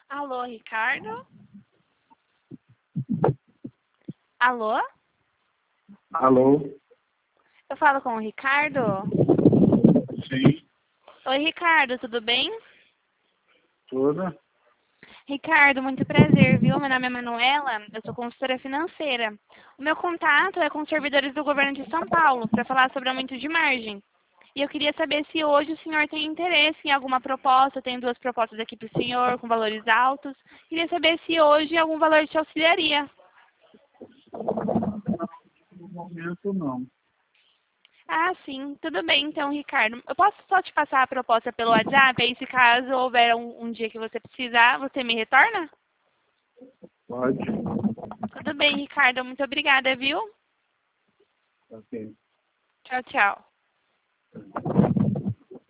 Alô, Ricardo? Alô? Alô? Eu falo com o Ricardo? Sim, Oi, Ricardo, tudo bem? tudo. Ricardo, muito prazer, viu? Meu nome é Manuela, eu sou consultora financeira. O meu contato é com os servidores do governo de São Paulo para falar sobre aumento de margem. E eu queria saber se hoje o senhor tem interesse em alguma proposta. Tem duas propostas aqui para o senhor com valores altos. Queria saber se hoje algum valor te auxiliaria. No momento, não. Ah, sim, tudo bem então, Ricardo. Eu posso só te passar a proposta pelo WhatsApp, aí se caso houver um dia que você precisar, você me retorna? Pode? Tudo bem, Ricardo, muito obrigada, viu? Ok. Tchau, tchau.